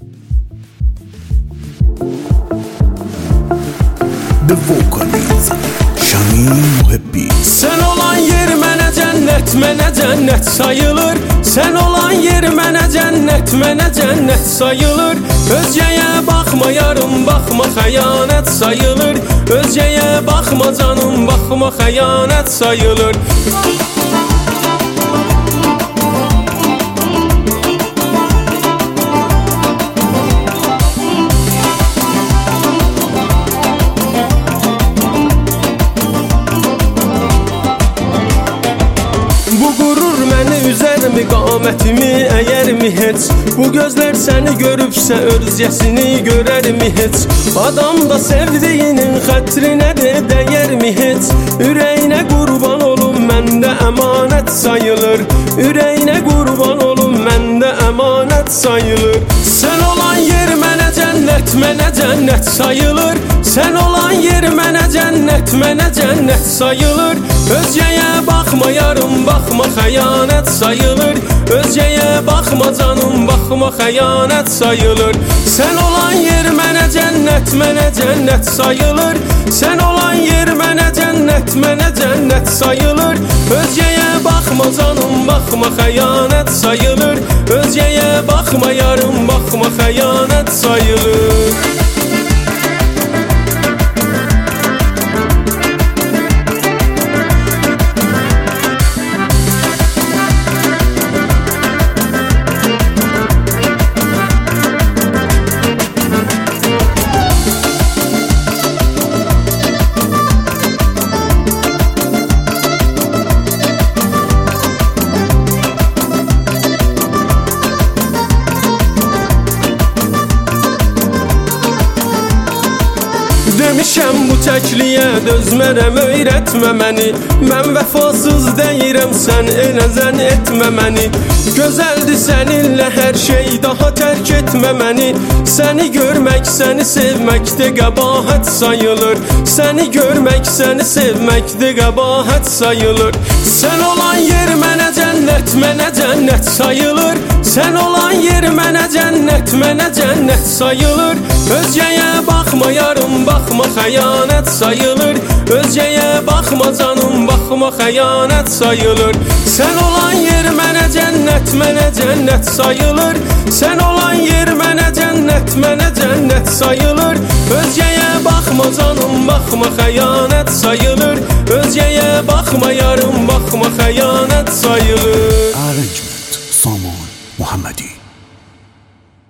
The Vocalist Şamil Muhibbi. Sen olan yer mənə cənnət sayılır. Sen olan yer mənə cənnət sayılır. Özgəyə baxma yarım, baxma xəyanət sayılır. Özgəyə baxma canım, baxma xəyanət sayılır. Bu qurur məni üzərmi, qamətimi əyərmi heç? Bu gözlər səni görübsə özgəsini görərmi heç? Adam da sevdiyinin xətrinə də dəyərmi heç? Ürəyinə qurban olum, məndə əmanət sayılır. Ürəyinə qurban olum, məndə əmanət sayılır. Sən olan yer mənə cənnət sayılır. Sən olan yer mənə cənnət sayılır. Özgəyə baxma yarım, baxma xəyanət sayılır. Özgəyə baxma canım, baxma xəyanət sayılır. Sən olan yer mənə cənnət sayılır. Sən olan yer mənə cənnət sayılır. Özgəyə baxma canım, baxma xəyanət sayılır. Özgəyə baxma yarım, baxma xəyanət sayılır. Demişəm bu təkliyə dözmərəm, öyrətmə məni. Mən vəfasız deyirəm, sən elə zənn etmə məni. Gözəldir səninlə hər şey, daha tərk etmə məni. Səni görmək, səni sevməkdə qəbahət sayılır. Səni görmək, səni sevməkdə qəbahət sayılır. Sən olan yer mənə cənnət sayılır. Sən olan yer mənə cənnət sayılır. Özgəyə baxma yarım, baxma xəyanət sayılır. Özgəyə baxma canım, baxma xəyanət sayılır. Sən olan yer mənə cənnət sayılır. Sən olan yer mənə cənnət sayılır. Özgəyə baxma canım, baxma xəyanət sayılır. Özgəyə baxma yarım, baxma xəyanət sayılır. Arrangement Saman Muhammadi.